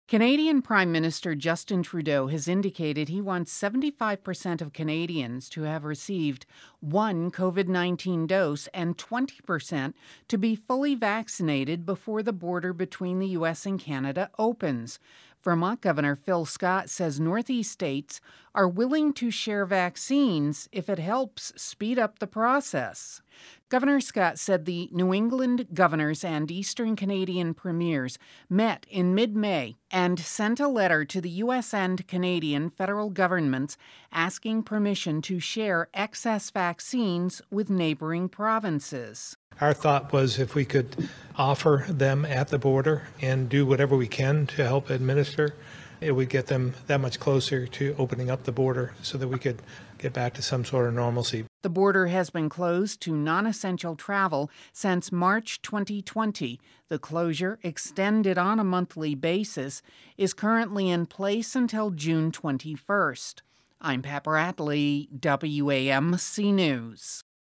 Canadian Prime Minister Justin Trudeau has indicated he wants 75% of Canadians to have received one COVID-19 dose and 20% to be fully vaccinated before the border between the U.S. and Canada opens. Vermont Governor Phil Scott says Northeast states are willing to share vaccines if it helps speed up the process. Governor Scott said the New England governors and Eastern Canadian premiers met in mid-May and sent a letter to the U.S. and Canadian federal governments asking permission to share excess vaccines with neighboring provinces. Our thought was if we could offer them at the border and do whatever we can to help administer, it would get them that much closer to opening up the border so that we could get back to some sort of normalcy. The border has been closed to non-essential travel since March 2020. The closure, extended on a monthly basis, is currently in place until June 21st. I'm Pat Bradley, WAMC News.